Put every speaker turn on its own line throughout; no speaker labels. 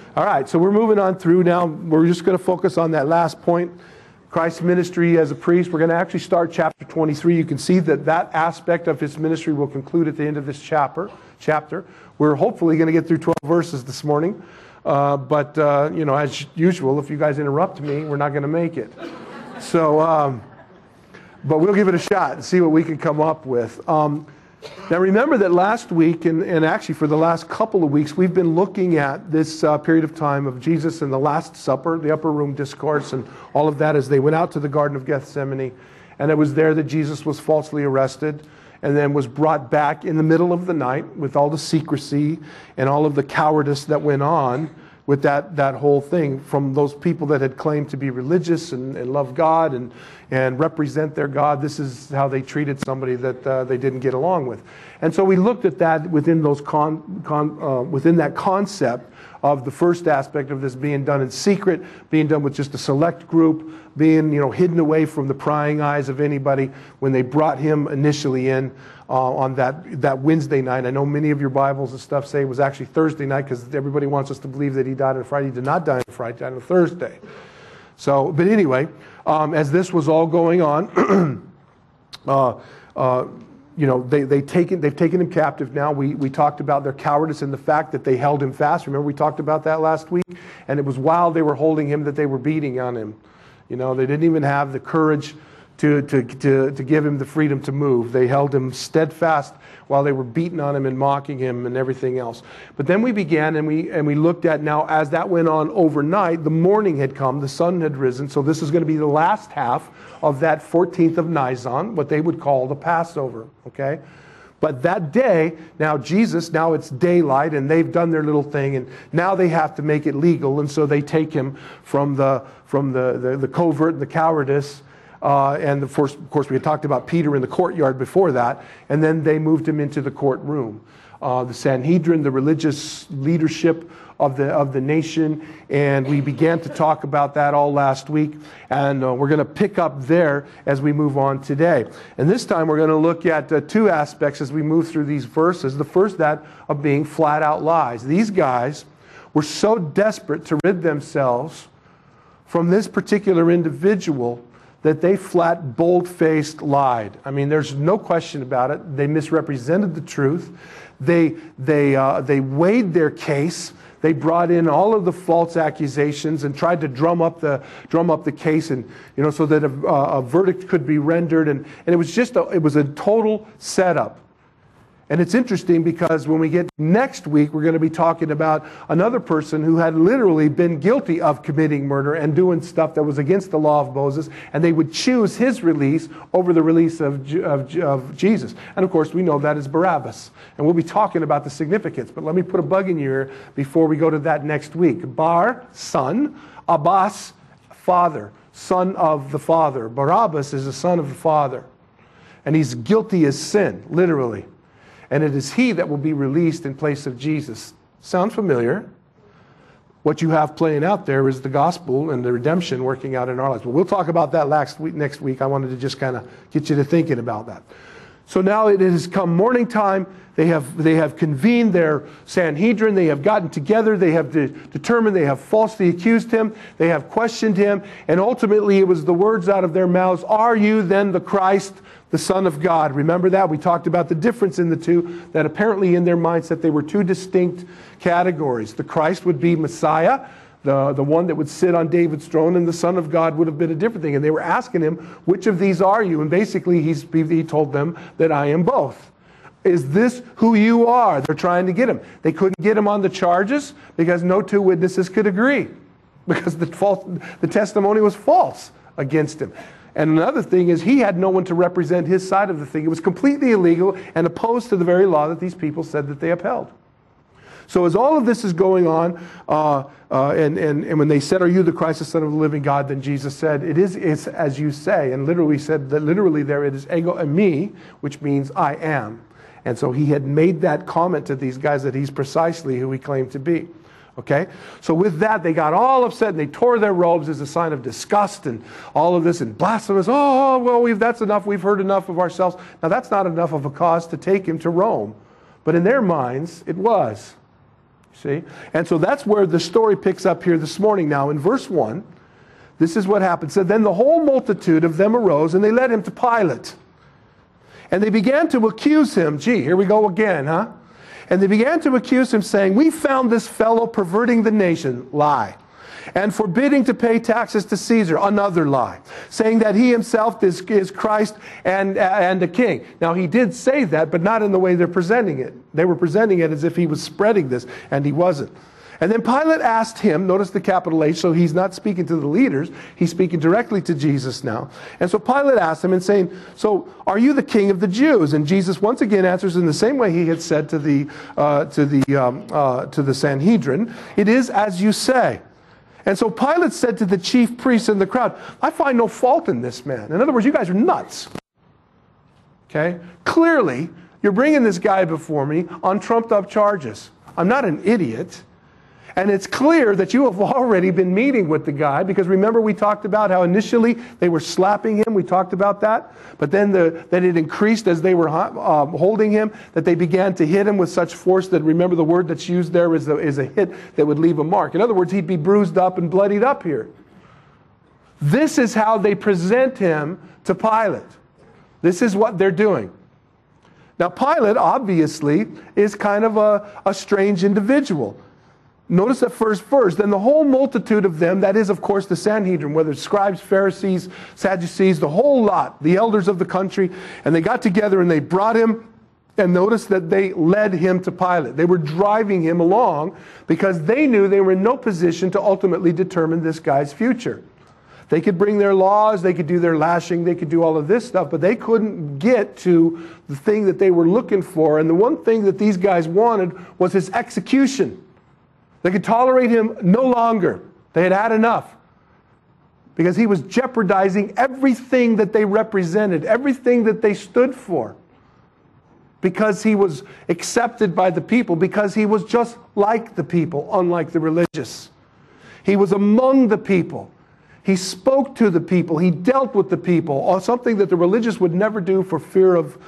All right, so we're moving on through now. We're just going to focus on that last point, Christ's ministry as a priest. We're going to actually start chapter 23. You can see that that aspect of his ministry will conclude at the end of this chapter. We're hopefully going to get through 12 verses this morning. But as usual, if you guys interrupt me, we're not going to make it. So, but we'll give it a shot and see what we can come up with. Now remember that last week, and actually for the last couple of weeks, we've been looking at this period of time of Jesus and the Last Supper, the upper room discourse, and all of that as they went out to the Garden of Gethsemane. And it was there that Jesus was falsely arrested and then was brought back in the middle of the night with all the secrecy and all of the cowardice that went on with that whole thing from those people that had claimed to be religious and love God and represent their God. This is how they treated somebody that they didn't get along with. And so we looked at that within those within that concept of the first aspect of this being done in secret, being done with just a select group, being hidden away from the prying eyes of anybody when they brought him initially in on that Wednesday night. I know many of your Bibles and stuff say it was actually Thursday night because everybody wants us to believe that he died on Friday. He did not die on Friday, he died on Thursday. So, but anyway, as this was all going on, they've taken him captive now. We talked about their cowardice and the fact that they held him fast. Remember we talked about that last week? And it was while they were holding him that they were beating on him. They didn't even have the courage to give him the freedom to move. They held him steadfast while they were beating on him and mocking him and everything else. But then we began and we looked at now as that went on overnight, the morning had come, the sun had risen. So this is going to be the last half of that 14th of Nisan, what they would call the Passover, okay? But that day, now it's daylight and they've done their little thing and now they have to make it legal. And so they take him from the covert and the cowardice. And of course, we had talked about Peter in the courtyard before that. And then they moved him into the courtroom. The Sanhedrin, the religious leadership of the nation. And we began to talk about that all last week. And we're going to pick up there as we move on today. And this time we're going to look at two aspects as we move through these verses. The first, that of being flat out lies. These guys were so desperate to rid themselves from this particular individual that they flat, bold-faced lied. I mean, there's no question about it. They misrepresented the truth. They weighed their case. They brought in all of the false accusations and tried to drum up the case, and so that a verdict could be rendered. And it was a total setup. And it's interesting because when we get next week, we're going to be talking about another person who had literally been guilty of committing murder and doing stuff that was against the law of Moses, and they would choose his release over the release of Jesus. And of course, we know that is Barabbas. And we'll be talking about the significance. But let me put a bug in your ear before we go to that next week. Bar, son. Abbas, father. Son of the father. Barabbas is the son of the father. And he's guilty as sin, literally. And it is he that will be released in place of Jesus. Sound familiar? What you have playing out there is the gospel and the redemption working out in our lives. But we'll talk about that next week. I wanted to just kind of get you to thinking about that. So now it has come morning time. They have convened their Sanhedrin. They have gotten together. They have determined. They have falsely accused him. They have questioned him. And ultimately it was the words out of their mouths, "Are you then the Christ, the Son of God?" Remember that? We talked about the difference in the two, that apparently in their mindset they were two distinct categories. The Christ would be Messiah, the one that would sit on David's throne, and the Son of God would have been a different thing. And they were asking him, which of these are you? And basically he told them that I am both. Is this who you are? They're trying to get him. They couldn't get him on the charges because no two witnesses could agree, because the testimony was false against him. And another thing is he had no one to represent his side of the thing. It was completely illegal and opposed to the very law that these people said that they upheld. So as all of this is going on, and when they said, "Are you the Christ, the Son of the living God?" then Jesus said, it's as you say, and literally said that literally there it is ego eimi, which means I am. And so he had made that comment to these guys that he's precisely who he claimed to be. Okay? So with that, they got all upset and they tore their robes as a sign of disgust and all of this and blasphemous. Oh, well, that's enough. We've heard enough of ourselves. Now, that's not enough of a cause to take him to Rome. But in their minds, it was. See? And so that's where the story picks up here this morning. Now, in verse 1, this is what happened. So then the whole multitude of them arose, and they led him to Pilate. And they began to accuse him. Gee, here we go again, huh? And they began to accuse him, saying, we found this fellow perverting the nation. Lie. And forbidding to pay taxes to Caesar. Another lie. Saying that he himself is Christ and a king. Now, he did say that, but not in the way they're presenting it. They were presenting it as if he was spreading this, and he wasn't. And then Pilate asked him, notice the capital H, so he's not speaking to the leaders, he's speaking directly to Jesus now. And so Pilate asked him and saying, so are you the king of the Jews? And Jesus once again answers in the same way he had said to the Sanhedrin, it is as you say. And so Pilate said to the chief priests and the crowd, I find no fault in this man. In other words, you guys are nuts. Okay? Clearly, you're bringing this guy before me on trumped up charges. I'm not an idiot. And it's clear that you have already been meeting with the guy, because remember we talked about how initially they were slapping him. We talked about that. But then that it increased as they were holding him, that they began to hit him with such force that, remember the word that's used there is a hit that would leave a mark. In other words, he'd be bruised up and bloodied up here. This is how they present him to Pilate. This is what they're doing. Now Pilate obviously is kind of a strange individual. Notice that first verse, then the whole multitude of them, that is of course the Sanhedrin, whether it's scribes, Pharisees, Sadducees, the whole lot, the elders of the country, and they got together and they brought him, and notice that they led him to Pilate. They were driving him along because they knew they were in no position to ultimately determine this guy's future. They could bring their laws, they could do their lashing, they could do all of this stuff, but they couldn't get to the thing that they were looking for. And the one thing that these guys wanted was his execution. They could tolerate him no longer. They had had enough. Because he was jeopardizing everything that they represented, everything that they stood for. Because he was accepted by the people, because he was just like the people, unlike the religious. He was among the people. He spoke to the people. He dealt with the people. Or something that the religious would never do for fear of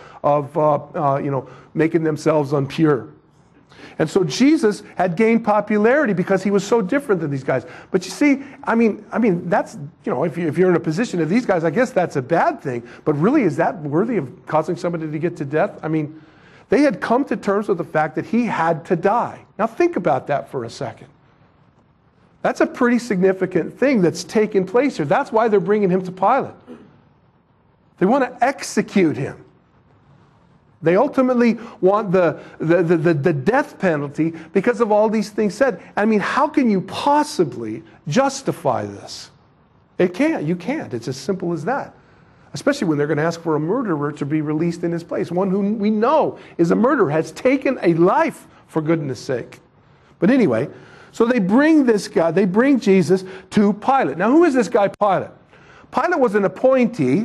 making themselves impure. And so Jesus had gained popularity because he was so different than these guys. But you see, I mean, that's, if you're in a position of these guys, I guess that's a bad thing. But really, is that worthy of causing somebody to get to death? I mean, they had come to terms with the fact that he had to die. Now think about that for a second. That's a pretty significant thing that's taken place here. That's why they're bringing him to Pilate. They want to execute him. They ultimately want the death penalty because of all these things said. I mean, how can you possibly justify this? It can't. You can't. It's as simple as that. Especially when they're going to ask for a murderer to be released in his place. One who we know is a murderer, has taken a life, for goodness sake. But anyway, so they bring this guy, they bring Jesus to Pilate. Now, who is this guy Pilate? Pilate was an appointee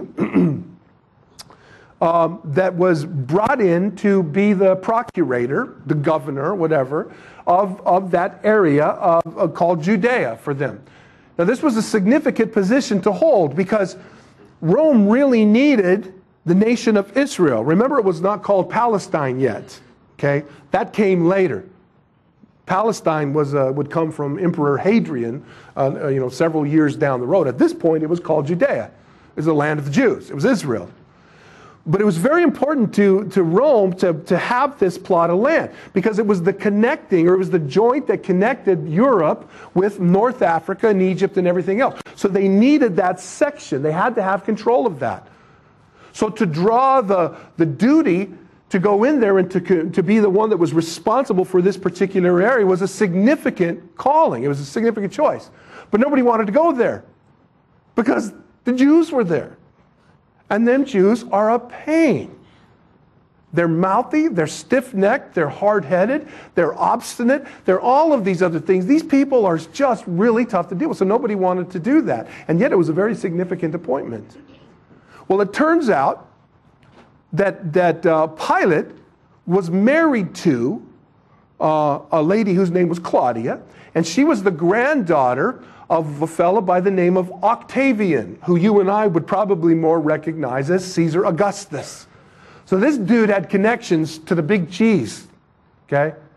that was brought in to be the procurator, the governor, whatever, of that area called Judea for them. Now this was a significant position to hold because Rome really needed the nation of Israel. Remember, it was not called Palestine yet. Okay, that came later. Palestine would come from Emperor Hadrian, several years down the road. At this point, it was called Judea. It was the land of the Jews. It was Israel. But it was very important to Rome to have this plot of land because it was the connecting, or it was the joint that connected Europe with North Africa and Egypt and everything else. So they needed that section. They had to have control of that. So to draw the duty to go in there and to be the one that was responsible for this particular area was a significant calling. It was a significant choice. But nobody wanted to go there because the Jews were there. And them Jews are a pain. They're mouthy, they're stiff-necked, they're hard-headed, they're obstinate, they're all of these other things. These people are just really tough to deal with, so nobody wanted to do that. And yet it was a very significant appointment. Well, it turns out that Pilate was married to a lady whose name was Claudia, and she was the granddaughter of a fellow by the name of Octavian, who you and I would probably more recognize as Caesar Augustus. So this dude had connections to the big cheese, okay?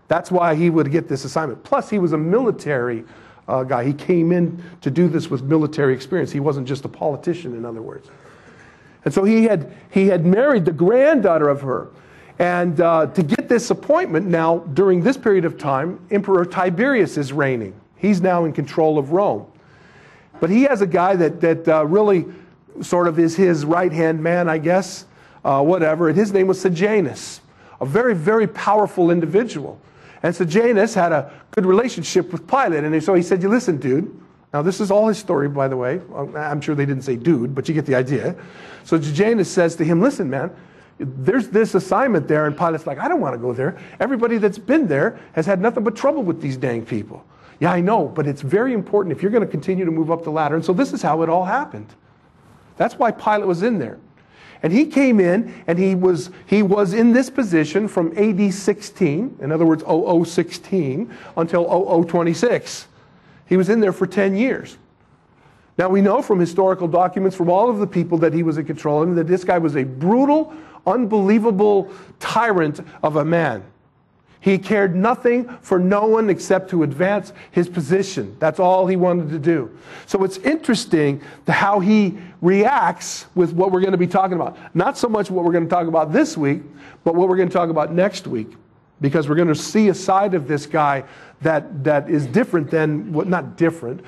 That's why he would get this assignment. Plus, he was a military guy. He came in to do this with military experience. He wasn't just a politician, in other words. And so he had married the granddaughter of her. And to get this appointment now, during this period of time, Emperor Tiberius is reigning. He's now in control of Rome. But he has a guy that really sort of is his right-hand man, I guess, whatever. And his name was Sejanus, a very, very powerful individual. And Sejanus had a good relationship with Pilate. And so he said, listen, dude. Now, this is all his story, by the way. I'm sure they didn't say dude, but you get the idea. So Sejanus says to him, listen, man, there's this assignment there. And Pilate's like, I don't want to go there. Everybody that's been there has had nothing but trouble with these dang people. Yeah, I know, but it's very important if you're going to continue to move up the ladder. And so this is how it all happened. That's why Pilate was in there. And he came in, and he was in this position from AD 16, in other words, 0016, until 0026. He was in there for 10 years. Now, we know from historical documents, from all of the people that he was in control of, that this guy was a brutal, unbelievable tyrant of a man. He cared nothing for no one except to advance his position. That's all he wanted to do. So it's interesting how he reacts with what we're going to be talking about. Not so much what we're going to talk about this week, but what we're going to talk about next week. Because we're going to see a side of this guy that is different than, well, not different,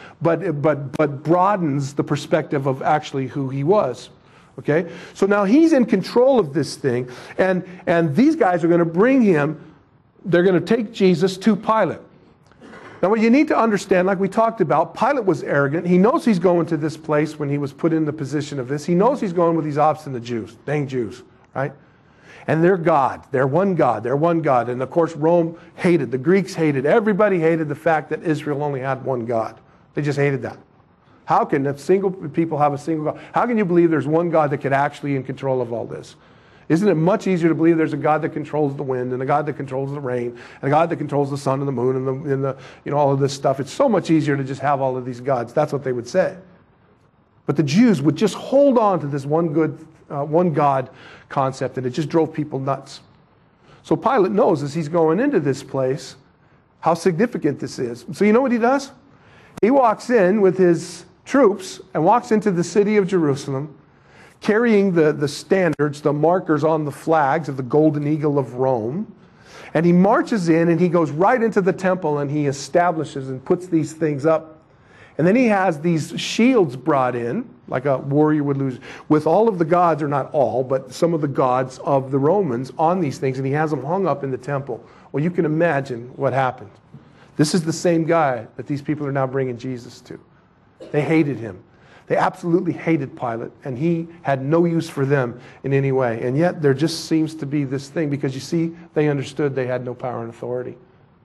but broadens the perspective of actually who he was. Okay? So now he's in control of this thing, and these guys are going to bring him. They're going to take Jesus to Pilate. Now what you need to understand, like we talked about, Pilate was arrogant. He knows he's going to this place when he was put in the position of this. He knows he's going with these obstinate Jews, dang Jews, right? And they're God. They're one God. They're one God. And of course Rome hated, the Greeks hated, everybody hated the fact that Israel only had one God. They just hated that. How can a single people have a single God? How can you believe there's one God that could actually in control of all this? Isn't it much easier to believe there's a God that controls the wind, and a God that controls the rain, and a God that controls the sun and the moon and the all of this stuff? It's so much easier to just have all of these gods. That's what they would say. But the Jews would just hold on to this one God concept, and it just drove people nuts. So Pilate knows as he's going into this place how significant this is. So you know what he does? He walks in with his troops and walks into the city of Jerusalem, carrying the standards, the markers on the flags of the Golden Eagle of Rome. And he marches in and he goes right into the temple and he establishes and puts these things up. And then he has these shields brought in, like a warrior would lose, with all of the gods, or not all, but some of the gods of the Romans on these things. And he has them hung up in the temple. Well, you can imagine what happened. This is the same guy that these people are now bringing Jesus to. They hated him. They absolutely hated Pilate, and he had no use for them in any way. And yet there just seems to be this thing, because you see, they understood they had no power and authority.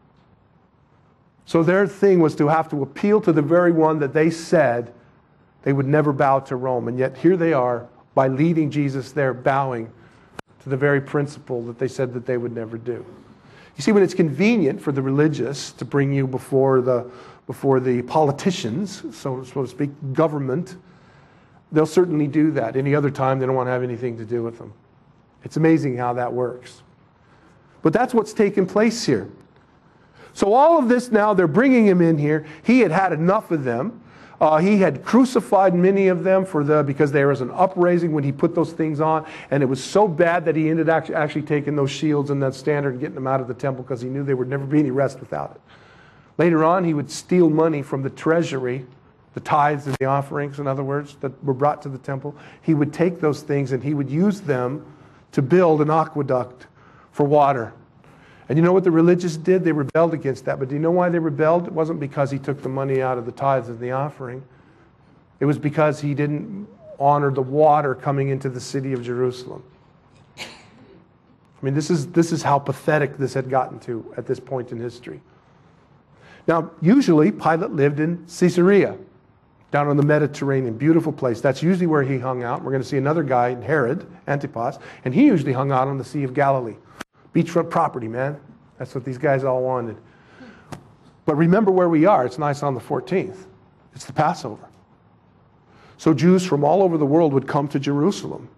So their thing was to have to appeal to the very one that they said they would never bow to Rome. And yet here they are, by leading Jesus there, bowing to the very principle that they said that they would never do. You see, when it's convenient for the religious to bring you before the politicians, so to speak, government, they'll certainly do that. Any other time, they don't want to have anything to do with them. It's amazing how that works. But that's what's taken place here. So all of this now, they're bringing him in here. He had had enough of them. He had crucified many of them because there was an upraising when he put those things on. And it was so bad that he ended up actually taking those shields and that standard and getting them out of the temple, because he knew there would never be any rest without it. Later on, he would steal money from the treasury, the tithes and the offerings, in other words, that were brought to the temple. He would take those things and he would use them to build an aqueduct for water. And you know what the religious did? They rebelled against that. But do you know why they rebelled? It wasn't because he took the money out of the tithes and the offering. It was because he didn't honor the water coming into the city of Jerusalem. I mean, this is how pathetic this had gotten to at this point in history. Now, usually Pilate lived in Caesarea, down on the Mediterranean, beautiful place. That's usually where he hung out. We're going to see another guy, Herod Antipas, and he usually hung out on the Sea of Galilee. Beachfront property, man. That's what these guys all wanted. But remember where we are. It's nice on the 14th. It's the Passover. So Jews from all over the world would come to Jerusalem.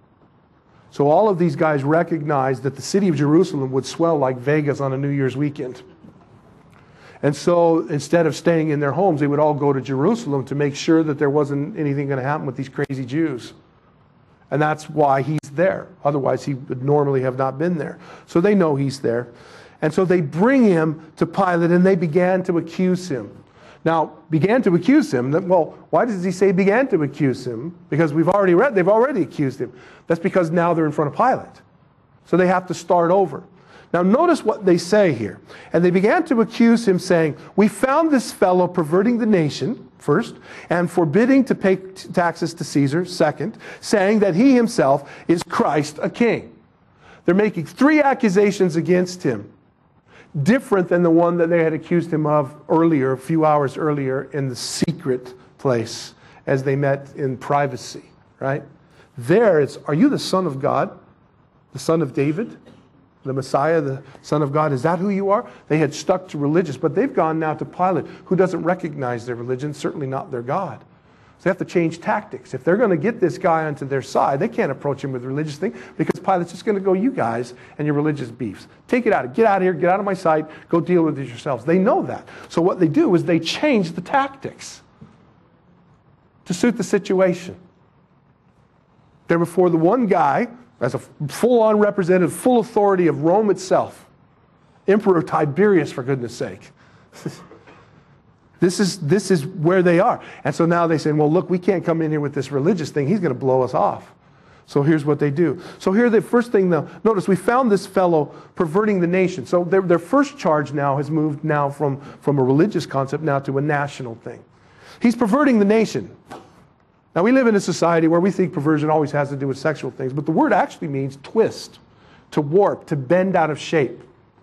So all of these guys recognized that the city of Jerusalem would swell like Vegas on a New Year's weekend. And so instead of staying in their homes, they would all go to Jerusalem to make sure that there wasn't anything going to happen with these crazy Jews. And that's why he's there. Otherwise, he would normally have not been there. So they know he's there. And so they bring him to Pilate, and they began to accuse him. Now, began to accuse him. Well, why does he say began to accuse him? Because we've already read, they've already accused him. That's because now they're in front of Pilate. So they have to start over. Now, notice what they say here. And they began to accuse him, saying, we found this fellow perverting the nation, first, and forbidding to pay taxes to Caesar, second, saying that he himself is Christ, a king. They're making 3 accusations against him, different than the one that they had accused him of earlier, a few hours earlier, in the secret place, as they met in privacy, right? There it's, are you the Son of God, the Son of David? The Messiah, the Son of God, is that who you are? They had stuck to religious, but they've gone now to Pilate, who doesn't recognize their religion, certainly not their God. So they have to change tactics. If they're going to get this guy onto their side, they can't approach him with religious thing, because Pilate's just going to go, you guys and your religious beefs. Take it out. Get out of here. Get out of my sight. Go deal with it yourselves. They know that. So what they do is they change the tactics to suit the situation. They're before the one guy as a full-on representative, full authority of Rome itself. Emperor Tiberius, for goodness sake. This is where they are. And so now they say, well, look, we can't come in here with this religious thing. He's going to blow us off. So here's what they do. So here the first thing, though, notice we found this fellow perverting the nation. So their first charge now has moved now from a religious concept now to a national thing. He's perverting the nation. Now, we live in a society where we think perversion always has to do with sexual things, but the word actually means twist, to warp, to bend out of shape.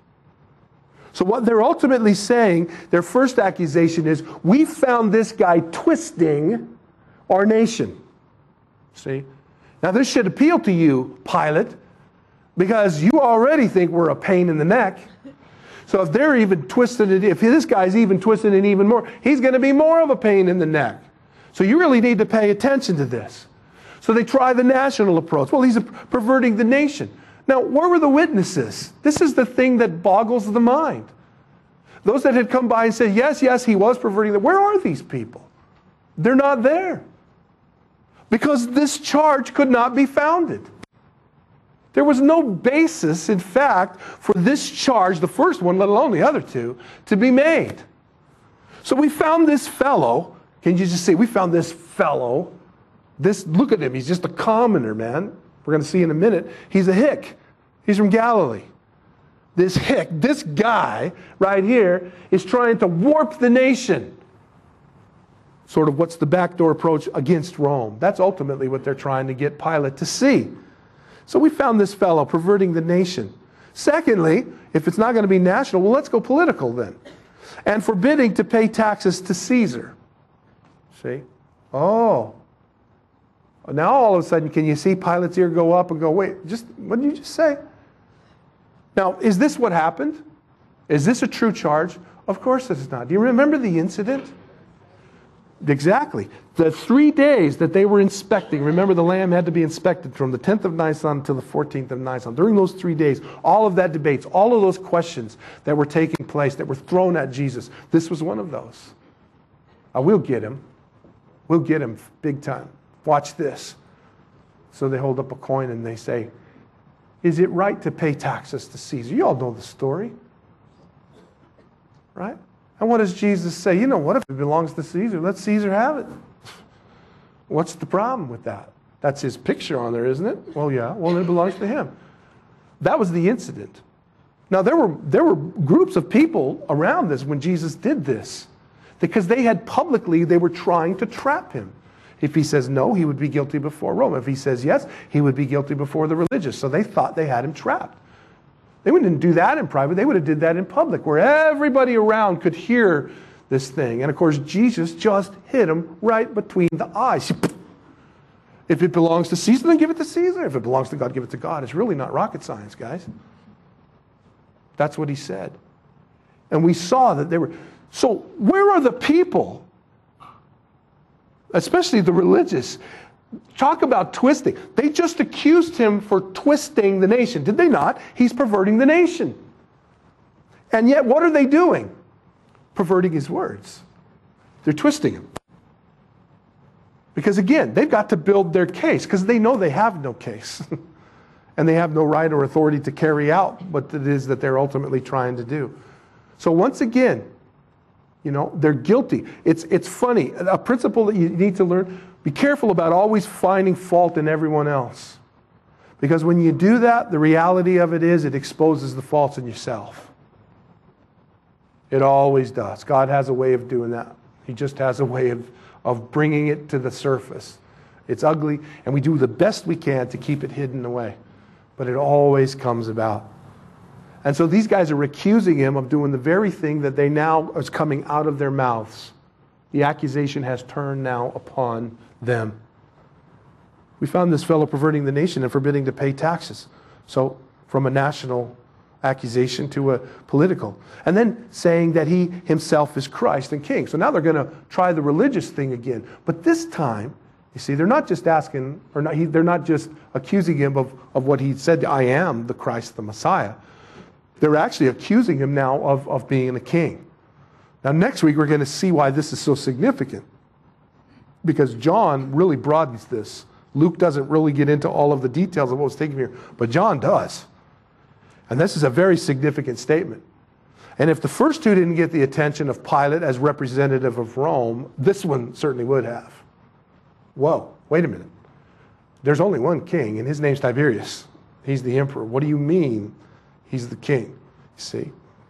So what they're ultimately saying, their first accusation is, we found this guy twisting our nation. See? Now, this should appeal to you, Pilate, because you already think we're a pain in the neck. So if they're even twisting it, if this guy's even twisting it even more, he's going to be more of a pain in the neck. So you really need to pay attention to this. So they try the national approach. Well, he's perverting the nation. Now, where were the witnesses? This is the thing that boggles the mind. Those that had come by and said, yes, yes, he was perverting the... Where are these people? They're not there. Because this charge could not be founded. There was no basis, in fact, for this charge, the first one, let alone the other two, to be made. So we found this fellow... Can you just see? We found this fellow. Look at him. He's just a commoner, man. We're going to see in a minute. He's a hick. He's from Galilee. This hick, this guy right here is trying to warp the nation. Sort of what's the backdoor approach against Rome. That's ultimately what they're trying to get Pilate to see. So we found this fellow perverting the nation. Secondly, if it's not going to be national, well, let's go political then. And forbidding to pay taxes to Caesar. See? Oh. Now all of a sudden, can you see Pilate's ear go up and go, wait, what did you just say? Now, is this what happened? Is this a true charge? Of course it is not. Do you remember the incident? Exactly. The 3 days that they were inspecting, remember the lamb had to be inspected from the 10th of Nisan to the 14th of Nisan. During those 3 days, all of that debates, all of those questions that were taking place, that were thrown at Jesus, this was one of those. We'll get him. We'll get him big time. Watch this. So they hold up a coin and they say, is it right to pay taxes to Caesar? You all know the story. Right? And what does Jesus say? You know what? If it belongs to Caesar, let Caesar have it. What's the problem with that? That's his picture on there, isn't it? Well, yeah. Well, it belongs to him. That was the incident. Now, there were groups of people around this when Jesus did this. Because they were trying to trap him. If he says no, he would be guilty before Rome. If he says yes, he would be guilty before the religious. So they thought they had him trapped. They wouldn't do that in private. They would have did that in public, where everybody around could hear this thing. And of course, Jesus just hit him right between the eyes. If it belongs to Caesar, then give it to Caesar. If it belongs to God, give it to God. It's really not rocket science, guys. That's what he said. And we saw that they were... So where are the people, especially the religious? Talk about twisting. They just accused him for twisting the nation. Did they not? He's perverting the nation. And yet what are they doing? perverting his words. They're twisting him. Because again, they've got to build their case because they know they have no case. And they have no right or authority to carry out what it is that they're ultimately trying to do. So once again, they're guilty. It's funny. A principle that you need to learn, be careful about always finding fault in everyone else. Because when you do that, the reality of it is it exposes the faults in yourself. It always does. God has a way of doing that. He just has a way of bringing it to the surface. It's ugly, and we do the best we can to keep it hidden away. But it always comes about. And so these guys are accusing him of doing the very thing that they now is coming out of their mouths. The accusation has turned now upon them. We found this fellow perverting the nation and forbidding to pay taxes. So from a national accusation to a political. And then saying that he himself is Christ and King. So now they're going to try the religious thing again. But this time, you see, they're not just asking, they're not just accusing him of what he said, I am the Christ, the Messiah. They're actually accusing him now of being a king. Now next week we're going to see why this is so significant. Because John really broadens this. Luke doesn't really get into all of the details of what was taken here, but John does. And this is a very significant statement. And if the first two didn't get the attention of Pilate as representative of Rome, this one certainly would have. Whoa, wait a minute. There's only one king, and his name's Tiberius. He's the emperor. What do you mean he's the king? You see?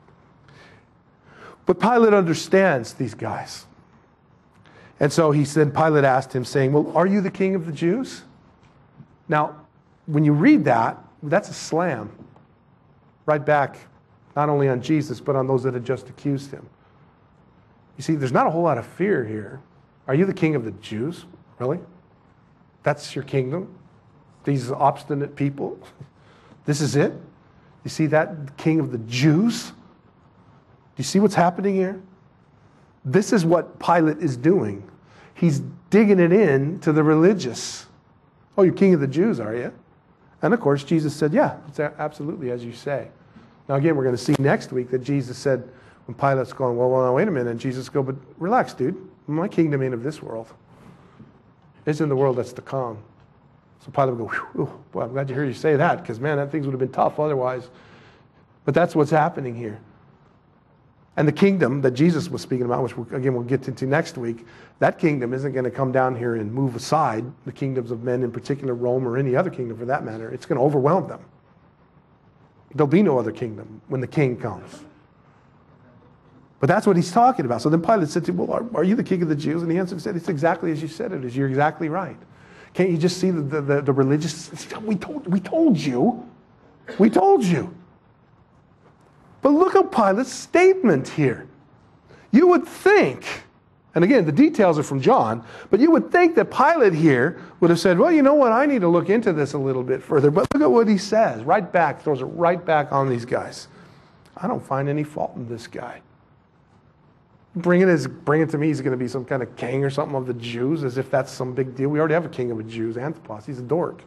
But Pilate understands these guys. And so Pilate asked him, saying, well, are you the king of the Jews? Now, when you read that, that's a slam. Right back, not only on Jesus, but on those that had just accused him. You see, there's not a whole lot of fear here. Are you the king of the Jews? Really? That's your kingdom? These obstinate people? This is it? You see that, king of the Jews? Do you see what's happening here? This is what Pilate is doing. He's digging it in to the religious. Oh, you're king of the Jews, are you? And of course, Jesus said, yeah, it's absolutely as you say. Now again, we're going to see next week that Jesus said, when Pilate's going, well, wait a minute. And Jesus go, but relax, dude. My kingdom ain't of this world. It's in the world that's to come. So Pilate would go, boy, I'm glad you heard you say that, because man, that things would have been tough otherwise. But that's what's happening here. And the kingdom that Jesus was speaking about, which again we'll get into next week, that kingdom isn't going to come down here and move aside the kingdoms of men, in particular Rome or any other kingdom for that matter. It's going to overwhelm them. There'll be no other kingdom when the king comes. But that's what he's talking about. So then Pilate said to him, well, are you the king of the Jews? And he answered and said, it's exactly as you said it is. You're exactly right. Can't you just see the religious? We told you. We told you. But look at Pilate's statement here. You would think, and again, the details are from John, but you would think that Pilate here would have said, well, you know what, I need to look into this a little bit further. But look at what he says, right back, throws it right back on these guys. I don't find any fault in this guy. Bring it to me, he's going to be some kind of king or something of the Jews, as if that's some big deal. We already have a king of the Jews, Antipas. He's a dork.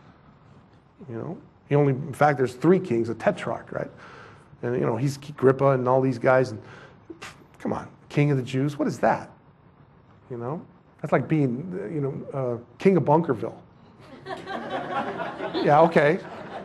In fact, there's 3 kings, a tetrarch, right? And, he's Agrippa and all these guys. And come on, king of the Jews, what is that? That's like being, king of Bunkerville. Yeah, okay.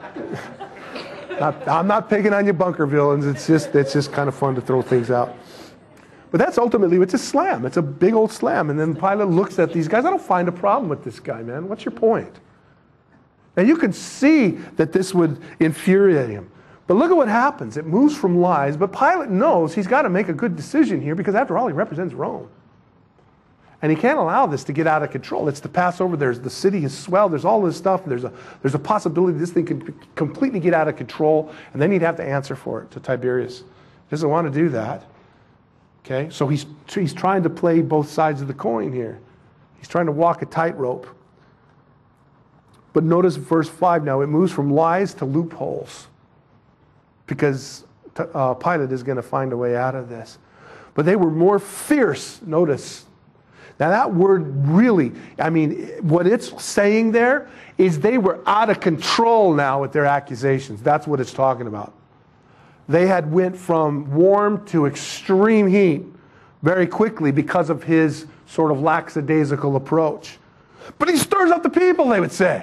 I'm not picking on you, Bunkerville, and it's just kind of fun to throw things out. But that's ultimately, it's a slam. It's a big old slam. And then Pilate looks at these guys. I don't find a problem with this guy, man. What's your point? And you can see that this would infuriate him. But look at what happens. It moves from lies. But Pilate knows he's got to make a good decision here because after all, he represents Rome. And he can't allow this to get out of control. It's the Passover. The city has swelled. There's all this stuff. There's a possibility this thing could completely get out of control. And then he'd have to answer for it to Tiberius. He doesn't want to do that. Okay, so he's trying to play both sides of the coin here. He's trying to walk a tightrope. But notice verse 5 now, it moves from lies to loopholes. Because Pilate is going to find a way out of this. But they were more fierce, notice. Now that word really, what it's saying there is they were out of control now with their accusations. That's what it's talking about. they had went from warm to extreme heat very quickly because of his sort of lackadaisical approach. But he stirs up the people, they would say.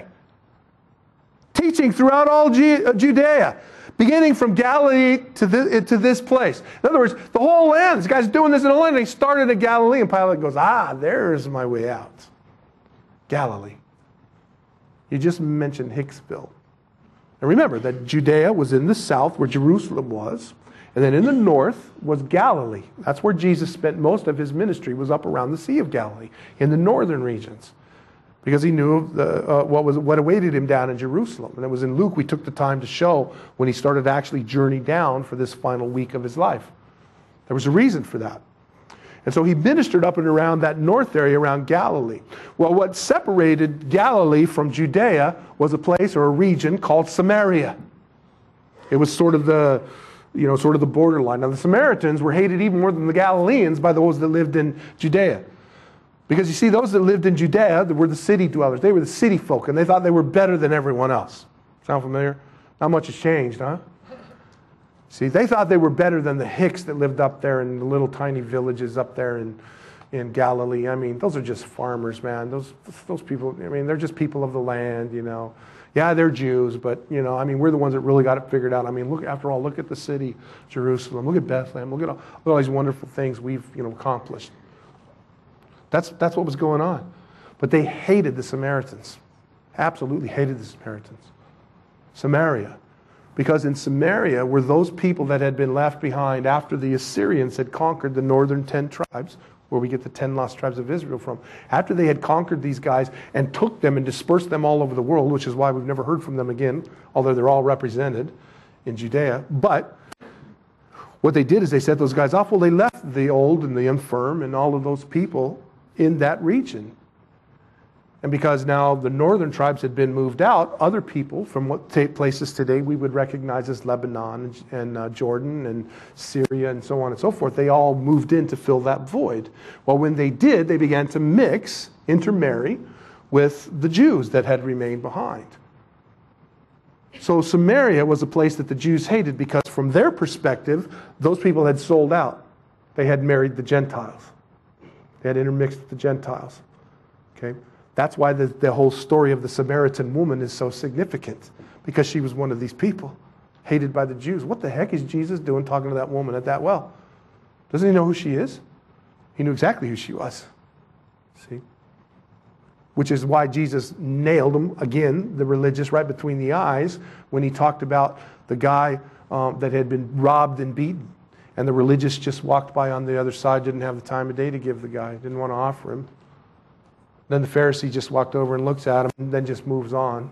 Teaching throughout all Judea, beginning from Galilee to this place. In other words, the whole land, this guy's doing this in the land. He started at Galilee, and Pilate goes, there's my way out. Galilee. You just mentioned Hicksville. And remember that Judea was in the south where Jerusalem was, and then in the north was Galilee. That's where Jesus spent most of his ministry, was up around the Sea of Galilee, in the northern regions. Because he knew what awaited him down in Jerusalem. And it was in Luke we took the time to show when he started to actually journey down for this final week of his life. There was a reason for that. And so he ministered up and around that north area around Galilee. Well, what separated Galilee from Judea was a place or a region called Samaria. It was sort of the borderline. Now the Samaritans were hated even more than the Galileans by those that lived in Judea. Because you see, those that lived in Judea were the city dwellers. They were the city folk, and they thought they were better than everyone else. Sound familiar? Not much has changed, huh? See, they thought they were better than the Hicks that lived up there in the little tiny villages up there in Galilee. I mean, those are just farmers, man. Those people, I mean, they're just people of the land, you know. Yeah, they're Jews, but, you know, I mean, we're the ones that really got it figured out. I mean, look at the city, Jerusalem. Look at Bethlehem. Look at all these wonderful things we've, accomplished. That's what was going on. But they hated the Samaritans. Absolutely hated the Samaritans. Samaria. Because in Samaria were those people that had been left behind after the Assyrians had conquered the northern 10 tribes, where we get the 10 lost tribes of Israel from. After they had conquered these guys and took them and dispersed them all over the world, which is why we've never heard from them again, although they're all represented in Judea. But what they did is they set those guys off. Well, they left the old and the infirm and all of those people in that region. And because now the northern tribes had been moved out, other people from what places today we would recognize as Lebanon and Jordan and Syria and so on and so forth, they all moved in to fill that void. Well, when they did, they began to intermarry with the Jews that had remained behind. So Samaria was a place that the Jews hated because from their perspective, those people had sold out. They had married the Gentiles. They had intermixed with the Gentiles. Okay? That's why the whole story of the Samaritan woman is so significant, because she was one of these people, hated by the Jews. What the heck is Jesus doing talking to that woman at that well? Doesn't he know who she is? He knew exactly who she was. See? Which is why Jesus nailed them, again, the religious, right between the eyes, when he talked about the guy that had been robbed and beaten. And the religious just walked by on the other side, didn't have the time of day to give the guy, didn't want to offer him. Then the Pharisee just walked over and looks at him and then just moves on.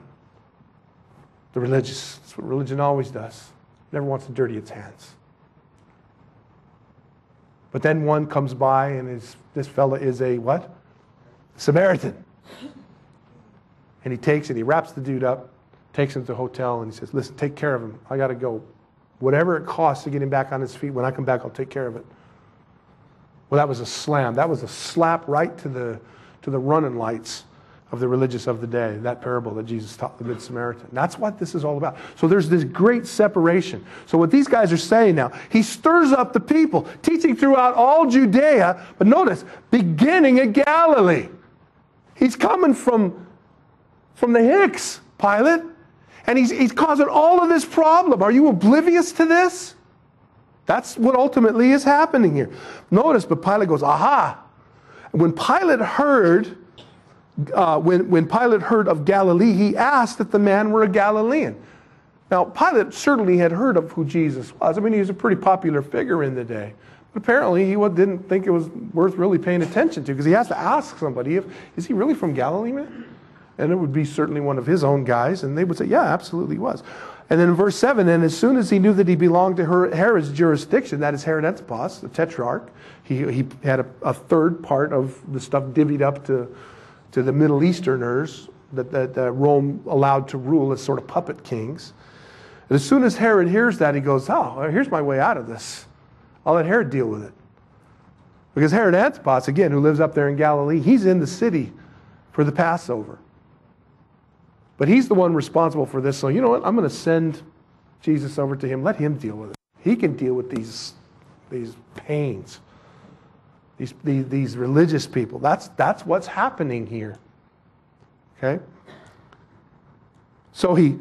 The religious, that's what religion always does. Never wants to dirty its hands. But then one comes by and this fella is a what? Samaritan. And he wraps the dude up, takes him to the hotel, and he says, listen, take care of him. I got to go. Whatever it costs to get him back on his feet, when I come back, I'll take care of it. Well, that was a slam. That was a slap right to the running lights of the religious of the day, that parable that Jesus taught the Good Samaritan. That's what this is all about. So there's this great separation. So what these guys are saying now, he stirs up the people, teaching throughout all Judea, but notice, beginning at Galilee. He's coming from the Hicks, Pilate. And he's causing all of this problem. Are you oblivious to this? That's what ultimately is happening here. Notice, but Pilate goes, aha. When Pilate heard of Galilee, he asked if the man were a Galilean. Now, Pilate certainly had heard of who Jesus was. I mean, he was a pretty popular figure in the day. But apparently, he didn't think it was worth really paying attention to, because he has to ask somebody, is he really from Galilee, man? And it would be certainly one of his own guys. And they would say, yeah, absolutely he was. And then in verse 7, and as soon as he knew that he belonged to Herod's jurisdiction, that is Herod Antipas, the tetrarch, he had a third part of the stuff divvied up to the Middle Easterners that Rome allowed to rule as sort of puppet kings. And as soon as Herod hears that, he goes, oh, here's my way out of this. I'll let Herod deal with it. Because Herod Antipas, again, who lives up there in Galilee, he's in the city for the Passover. But he's the one responsible for this. So you know what? I'm going to send Jesus over to him. Let him deal with it. He can deal with these pains, these religious people. That's what's happening here. Okay? So he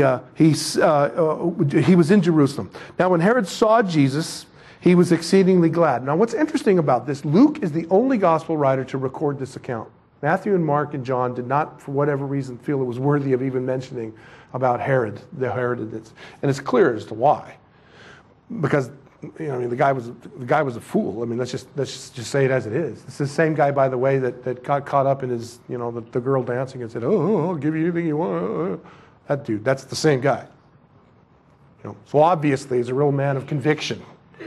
was in Jerusalem. Now when Herod saw Jesus, he was exceedingly glad. Now what's interesting about this, Luke is the only gospel writer to record this account. Matthew and Mark and John did not, for whatever reason, feel it was worthy of even mentioning about Herod, the Herodians. And it's clear as to why. Because, the guy was a fool. I mean, let's just say it as it is. It's the same guy, by the way, that got caught up in his, the girl dancing and said, "Oh, I'll give you anything you want." That dude, that's the same guy. So obviously, he's a real man of conviction.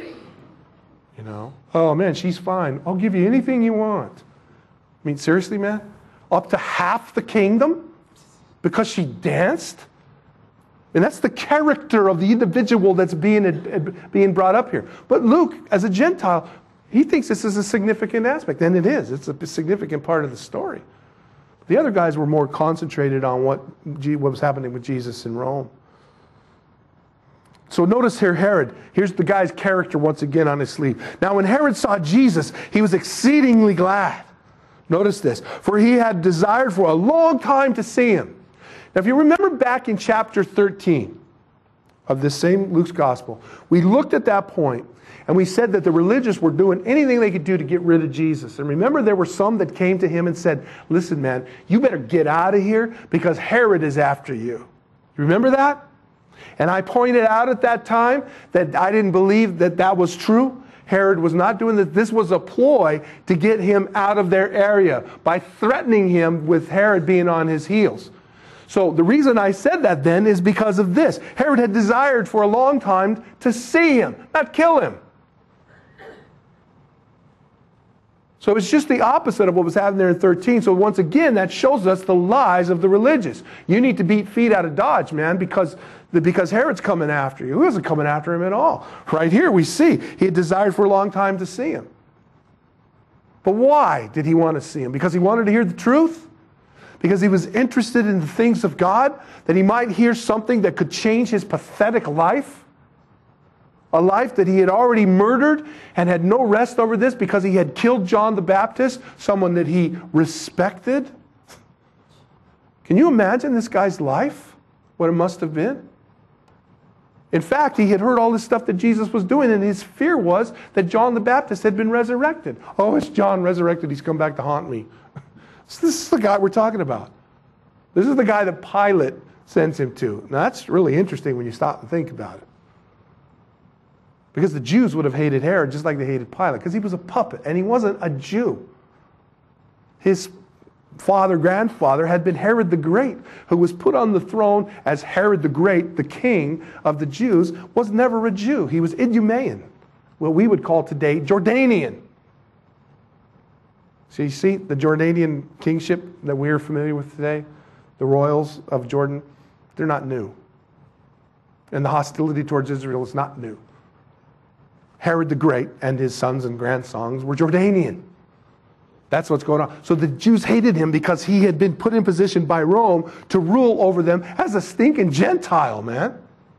Oh man, she's fine. I'll give you anything you want. I mean, seriously, man? Up to half the kingdom because she danced? And that's the character of the individual that's being brought up here. But Luke, as a Gentile, he thinks this is a significant aspect. And it is. It's a significant part of the story. The other guys were more concentrated on what was happening with Jesus in Rome. So notice here Herod. Here's the guy's character once again on his sleeve. Now when Herod saw Jesus, he was exceedingly glad. Notice this. For he had desired for a long time to see him. Now if you remember back in chapter 13 of this same Luke's gospel, we looked at that point and we said that the religious were doing anything they could do to get rid of Jesus. And remember there were some that came to him and said, "Listen man, you better get out of here because Herod is after you." You remember that? And I pointed out at that time that I didn't believe that that was true. Herod was not doing this. This was a ploy to get him out of their area by threatening him with Herod being on his heels. So the reason I said that then is because of this. Herod had desired for a long time to see him, not kill him. So it's just the opposite of what was happening there in 13. So once again, that shows us the lies of the religious. You need to beat feet out of Dodge, man, because Herod's coming after you. He wasn't coming after him at all. Right here we see he had desired for a long time to see him. But why did he want to see him? Because he wanted to hear the truth? Because he was interested in the things of God? That he might hear something that could change his pathetic life? A life that he had already murdered and had no rest over this because he had killed John the Baptist, someone that he respected? Can you imagine this guy's life? What it must have been? In fact, he had heard all this stuff that Jesus was doing, and his fear was that John the Baptist had been resurrected. Oh, it's John resurrected. He's come back to haunt me. So this is the guy we're talking about. This is the guy that Pilate sends him to. Now, that's really interesting when you stop and think about it. Because the Jews would have hated Herod just like they hated Pilate, because he was a puppet, and he wasn't a Jew. His grandfather had been Herod the Great, who was put on the throne as Herod the Great, the king of the Jews, was never a Jew. He was Idumean, what we would call today Jordanian. So you see the Jordanian kingship that we're familiar with today, the royals of Jordan, they're not new. And the hostility towards Israel is not new. Herod the Great and his sons and grandsons were Jordanian. That's what's going on. So the Jews hated him because he had been put in position by Rome to rule over them as a stinking Gentile, man.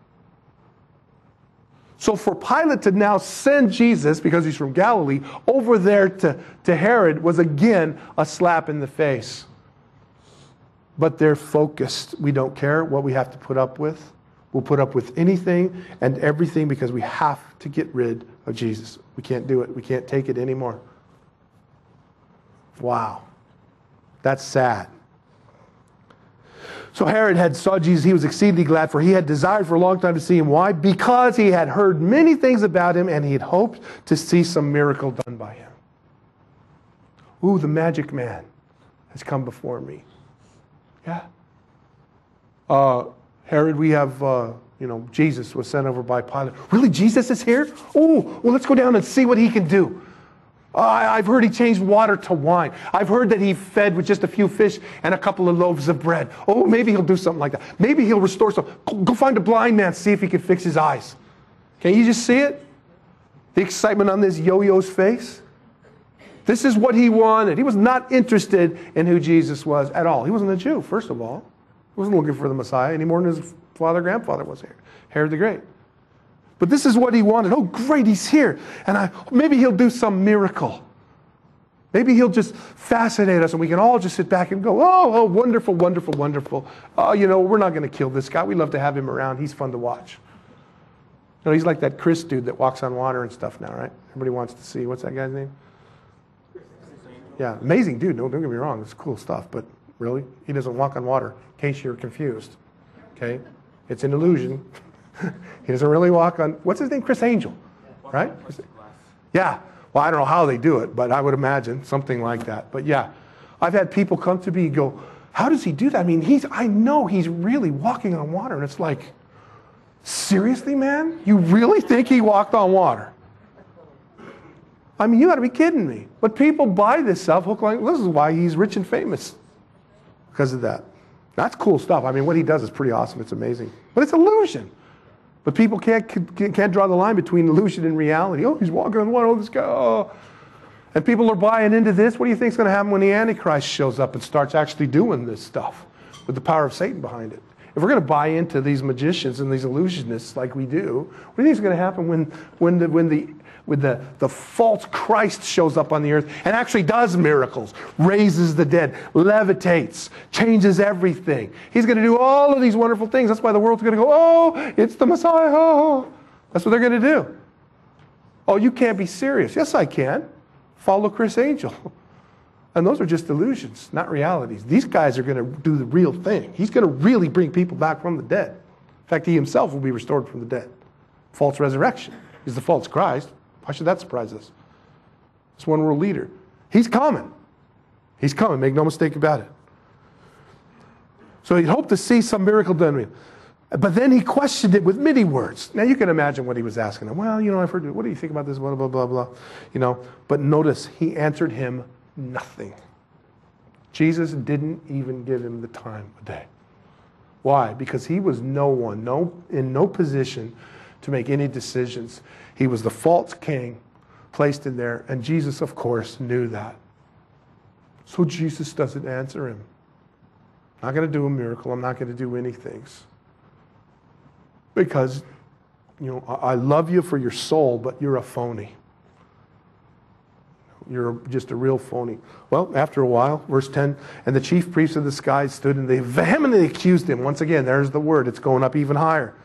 So for Pilate to now send Jesus, because he's from Galilee, over there to Herod was again a slap in the face. But they're focused. We don't care what we have to put up with. We'll put up with anything and everything because we have to get rid of Jesus. We can't do it. We can't take it anymore. Wow. That's sad. So Herod had saw Jesus. He was exceedingly glad, for he had desired for a long time to see him. Why? Because he had heard many things about him, and he had hoped to see some miracle done by him. Ooh, the magic man has come before me. Yeah. Herod, we have, Jesus was sent over by Pilate. Really, Jesus is here? Oh, well, let's go down and see what he can do. I've heard he changed water to wine. I've heard that he fed with just a few fish and a couple of loaves of bread. Oh, maybe he'll do something like that. Maybe he'll restore some. Go find a blind man, see if he can fix his eyes. Can you just see it? The excitement on this yo-yo's face. This is what he wanted. He was not interested in who Jesus was at all. He wasn't a Jew, first of all. He wasn't looking for the Messiah any more than his grandfather was here, Herod the Great. But this is what he wanted. Oh, great, he's here. And maybe he'll do some miracle. Maybe he'll just fascinate us and we can all just sit back and go, oh, wonderful, wonderful, wonderful. Oh, we're not going to kill this guy. We love to have him around. He's fun to watch. He's like that Chris dude that walks on water and stuff now, right? Everybody wants to see. What's that guy's name? Yeah, amazing dude. Don't get me wrong. It's cool stuff. But really, he doesn't walk on water, in case you're confused. Okay? It's an illusion. He doesn't really walk on, what's his name? Chris Angel, right? Yeah. Well, I don't know how they do it, but I would imagine something like that. But yeah, I've had people come to me and go, how does he do that? I mean, I know he's really walking on water. And it's like, seriously, man? You really think he walked on water? I mean, you got to be kidding me. But people buy this stuff, hook, line. This is why he's rich and famous. Because of that. That's cool stuff. I mean, what he does is pretty awesome. It's amazing. But it's illusion. But people can't draw the line between illusion and reality. Oh, he's walking on water. Oh, this guy. Oh. And people are buying into this. What do you think is going to happen when the Antichrist shows up and starts actually doing this stuff with the power of Satan behind it? If we're going to buy into these magicians and these illusionists like we do, what do you think is going to happen when the false Christ shows up on the earth and actually does miracles, raises the dead, levitates, changes everything? He's going to do all of these wonderful things. That's why the world's going to go, oh, it's the Messiah. Oh. That's what they're going to do. Oh, you can't be serious. Yes, I can. Follow Chris Angel. And those are just illusions, not realities. These guys are going to do the real thing. He's going to really bring people back from the dead. In fact, he himself will be restored from the dead. False resurrection. He's the false Christ. Why should that surprise us? This one world leader. He's coming. He's coming. Make no mistake about it. So he'd hoped to see some miracle done. But then he questioned it with many words. Now you can imagine what he was asking him. Well, I've heard, what do you think about this? Blah, blah, blah, blah. But notice, he answered him nothing. Jesus didn't even give him the time of day. Why? Because he was in no position to make any decisions. He was the false king placed in there, and Jesus, of course, knew that. So Jesus doesn't answer him. I'm not going to do a miracle. I'm not going to do anything. Because, I love you for your soul, but you're a phony. You're just a real phony. Well, after a while, verse 10, and the chief priests of the sky stood and they vehemently accused him. Once again, there's the word. It's going up even higher.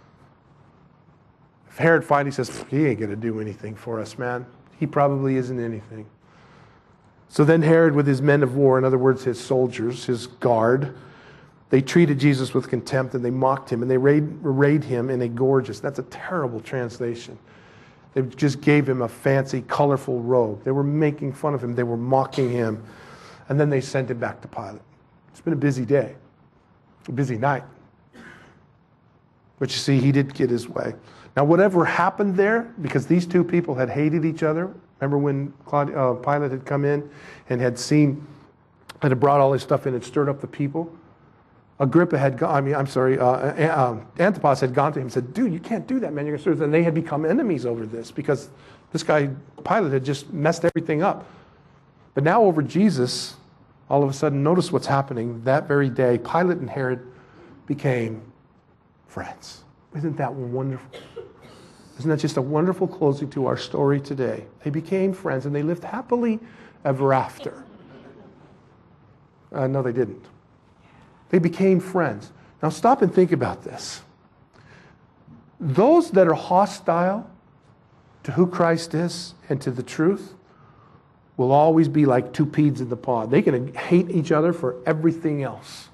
If Herod finally says, he ain't going to do anything for us, man. He probably isn't anything. So then Herod with his men of war, in other words, his soldiers, his guard, they treated Jesus with contempt and they mocked him and they arrayed him in a gorgeous, that's a terrible translation. They just gave him a fancy, colorful robe. They were making fun of him. They were mocking him. And then they sent him back to Pilate. It's been a busy day, a busy night. But you see, he did get his way. Now, whatever happened there, because these two people had hated each other. Remember when Pilate had come in and had brought all his stuff in and stirred up the people? Agrippa had Antipas had gone to him and said, dude, you can't do that, man. You're going to. And they had become enemies over this because this guy, Pilate, had just messed everything up. But now over Jesus, all of a sudden, notice what's happening. That very day, Pilate and Herod became friends. Isn't that wonderful? Isn't that just a wonderful closing to our story today? They became friends and they lived happily ever after. No, they didn't. They became friends. Now stop and think about this. Those that are hostile to who Christ is and to the truth will always be like two peas in the pod. They can hate each other for everything else.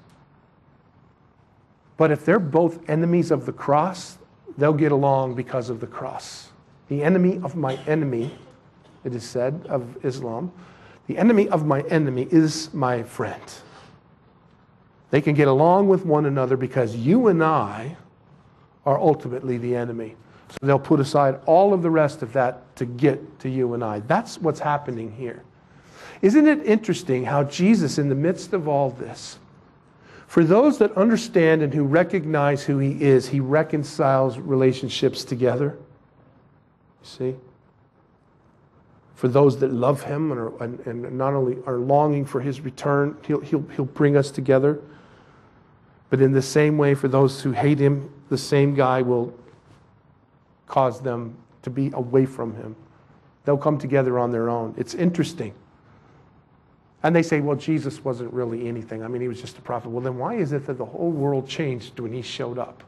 But if they're both enemies of the cross, they'll get along because of the cross. The enemy of my enemy, it is said of Islam, the enemy of my enemy is my friend. They can get along with one another because you and I are ultimately the enemy. So they'll put aside all of the rest of that to get to you and I. That's what's happening here. Isn't it interesting how Jesus, in the midst of all this, for those that understand and who recognize who he is, he reconciles relationships together. You see? For those that love him and not only are longing for his return, he'll bring us together. But in the same way, for those who hate him, the same guy will cause them to be away from him. They'll come together on their own. It's interesting. And they say, well, Jesus wasn't really anything. I mean, he was just a prophet. Well, then why is it that the whole world changed when he showed up?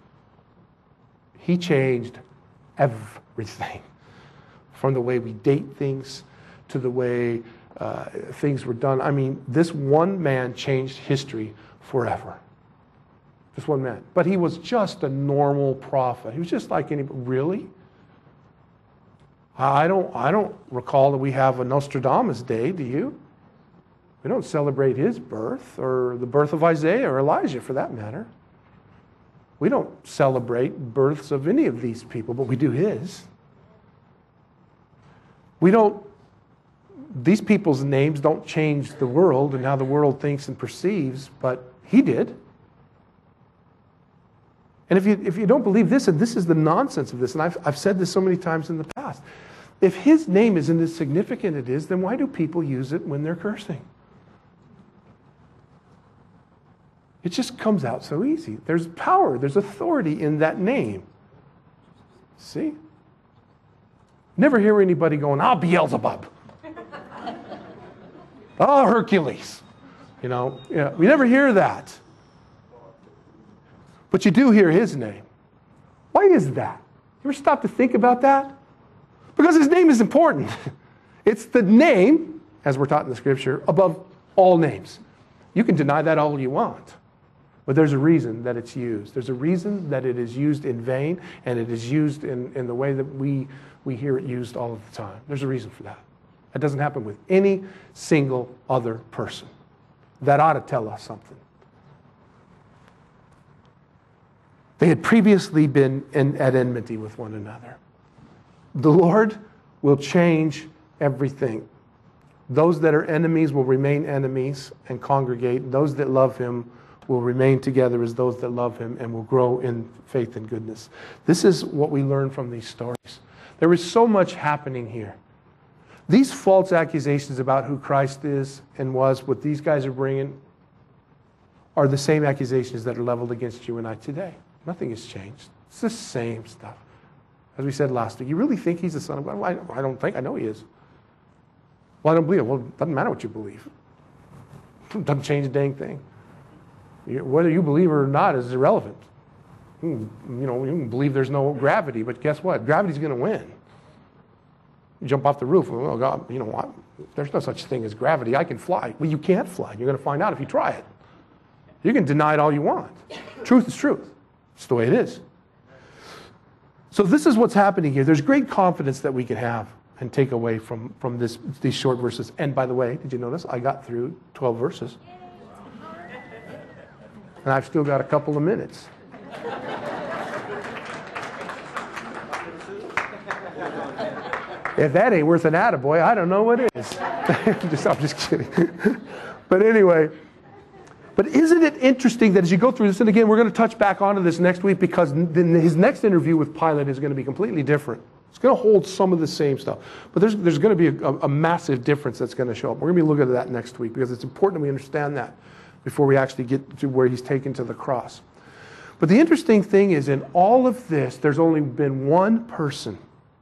He changed everything. From the way we date things to the way things were done. I mean, this one man changed history forever. Just one man. But he was just a normal prophet. He was just like anybody. Really? I don't recall that we have a Nostradamus Day, do you? We don't celebrate his birth or the birth of Isaiah or Elijah for that matter. We don't celebrate births of any of these people, but we do his. These people's names don't change the world and how the world thinks and perceives, but he did. And if you don't believe this, and this is the nonsense of this, and I've said this so many times in the past, if his name isn't as significant as it is, then why do people use it when they're cursing? It just comes out so easy. There's power, there's authority in that name. See? Never hear anybody going, "Oh, Beelzebub." "Oh, Hercules." We never hear that. But you do hear his name. Why is that? You ever stop to think about that? Because his name is important. It's the name, as we're taught in the scripture, above all names. You can deny that all you want. But there's a reason that it's used. There's a reason that it is used in vain, and it is used in the way that we hear it used all of the time. There's a reason for that. That doesn't happen with any single other person. That ought to tell us something. They had previously been at enmity with one another. The Lord will change everything. Those that are enemies will remain enemies and congregate. Those that love him will remain together as those that love him and will grow in faith and goodness. This is what we learn from these stories. There is so much happening here. These false accusations about who Christ is and was, what these guys are bringing, are the same accusations that are leveled against you and I today. Nothing has changed. It's the same stuff. As we said last week, you really think he's the Son of God? Well, I don't think. I know he is. Well, I don't believe it. Well, it doesn't matter what you believe. It doesn't change a dang thing. Whether you believe it or not is irrelevant. You can believe there's no gravity, but guess what? Gravity's going to win. You jump off the roof. Oh, God, there's no such thing as gravity. I can fly. Well, you can't fly. You're going to find out if you try it. You can deny it all you want. Truth is truth. It's the way it is. So this is what's happening here. There's great confidence that we can have and take away from these short verses. And by the way, did you notice I got through 12 verses? And I've still got a couple of minutes. If that ain't worth an attaboy, I don't know what is. I'm just kidding. But anyway, but isn't it interesting that as you go through this, and again, we're going to touch back onto this next week because his next interview with Pilate is going to be completely different. It's going to hold some of the same stuff. But there's going to be a massive difference that's going to show up. We're going to be looking at that next week because it's important that we understand that before we actually get to where he's taken to the cross. But the interesting thing is in all of this, there's only been one person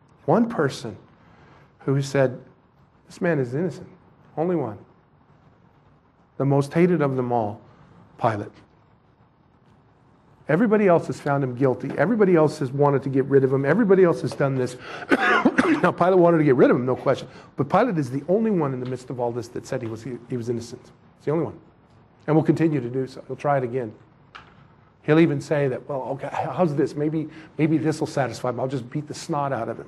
who said, this man is innocent. Only one. The most hated of them all, Pilate. Everybody else has found him guilty. Everybody else has wanted to get rid of him. Everybody else has done this. Now, Pilate wanted to get rid of him, no question. But Pilate is the only one in the midst of all this that said he was innocent. It's the only one. And will continue to do so. He'll try it again. He'll even say that, well, okay, how's this? Maybe this will satisfy him. I'll just beat the snot out of him.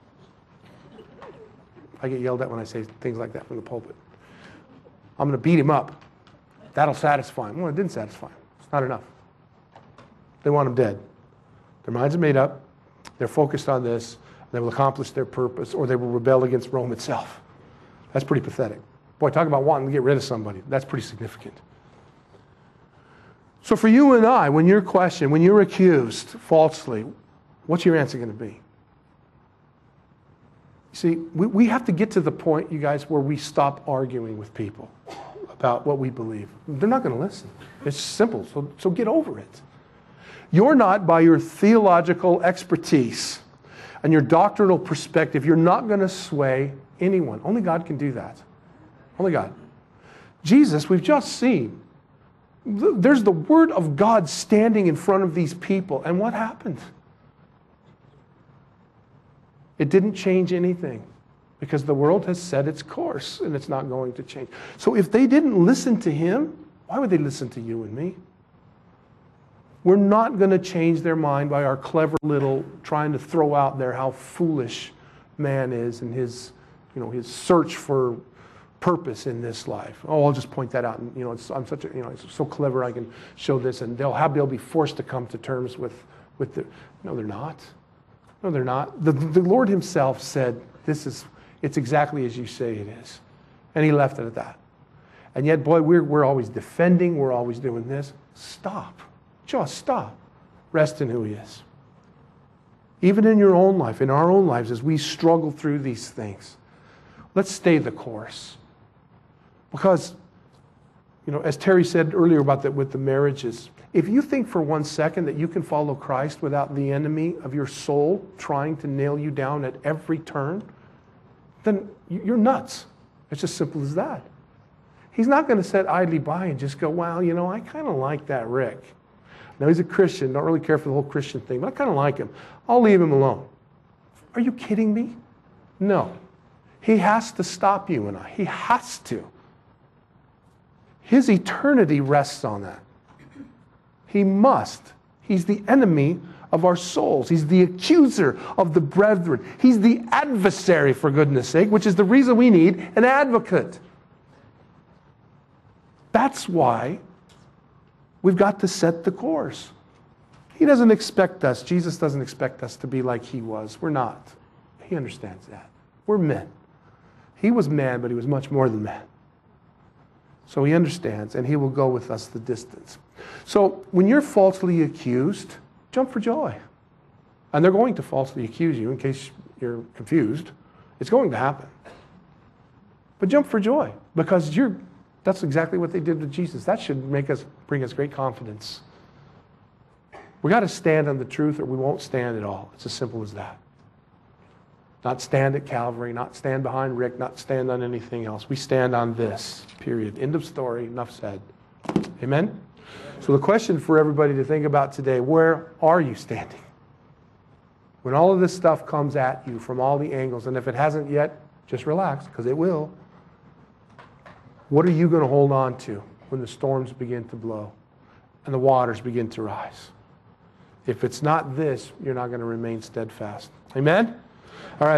I get yelled at when I say things like that from the pulpit. I'm going to beat him up. That'll satisfy him. Well, it didn't satisfy him. It's not enough. They want him dead. Their minds are made up. They're focused on this. They will accomplish their purpose, or they will rebel against Rome itself. That's pretty pathetic. Boy, talk about wanting to get rid of somebody. That's pretty significant. So for you and I, when you're questioned, when you're accused falsely, what's your answer going to be? See, we have to get to the point, you guys, where we stop arguing with people about what we believe. They're not going to listen. It's simple, so get over it. You're not, by your theological expertise and your doctrinal perspective, you're not going to sway anyone. Only God can do that. Only God. Jesus, we've just seen, there's the Word of God standing in front of these people. And what happened? It didn't change anything because the world has set its course and it's not going to change. So if they didn't listen to Him, why would they listen to you and me? We're not going to change their mind by our clever little trying to throw out there how foolish man is and his search for purpose in this life. Oh, I'll just point that out. And, I'm such a, it's so clever. I can show this, and they'll be forced to come to terms with the. No, they're not. No, they're not. The Lord Himself said, it's exactly as you say it is, and He left it at that. And yet, boy, we're always defending. We're always doing this. Stop. Just stop. Rest in who He is. Even in your own life, in our own lives, as we struggle through these things, let's stay the course. Because, as Terry said earlier with the marriages, if you think for 1 second that you can follow Christ without the enemy of your soul trying to nail you down at every turn, then you're nuts. It's as simple as that. He's not going to sit idly by and just go, well, I kind of like that Rick. Now, he's a Christian, don't really care for the whole Christian thing, but I kind of like him. I'll leave him alone. Are you kidding me? No. He has to stop you and I. He has to. His eternity rests on that. He must. He's the enemy of our souls. He's the accuser of the brethren. He's the adversary, for goodness sake, which is the reason we need an advocate. That's why we've got to set the course. He doesn't expect us, Jesus doesn't expect us to be like He was. We're not. He understands that. We're men. He was man, but He was much more than man. So He understands, and He will go with us the distance. So when you're falsely accused, jump for joy. And they're going to falsely accuse you, in case you're confused. It's going to happen. But jump for joy, because that's exactly what they did with Jesus. That should bring us great confidence. We got to stand on the truth, or we won't stand at all. It's as simple as that. Not stand at Calvary, not stand behind Rick, not stand on anything else. We stand on this, period. End of story, enough said. Amen? So the question for everybody to think about today, where are you standing? When all of this stuff comes at you from all the angles, and if it hasn't yet, just relax, because it will. What are you going to hold on to when the storms begin to blow and the waters begin to rise? If it's not this, you're not going to remain steadfast. Amen? All right.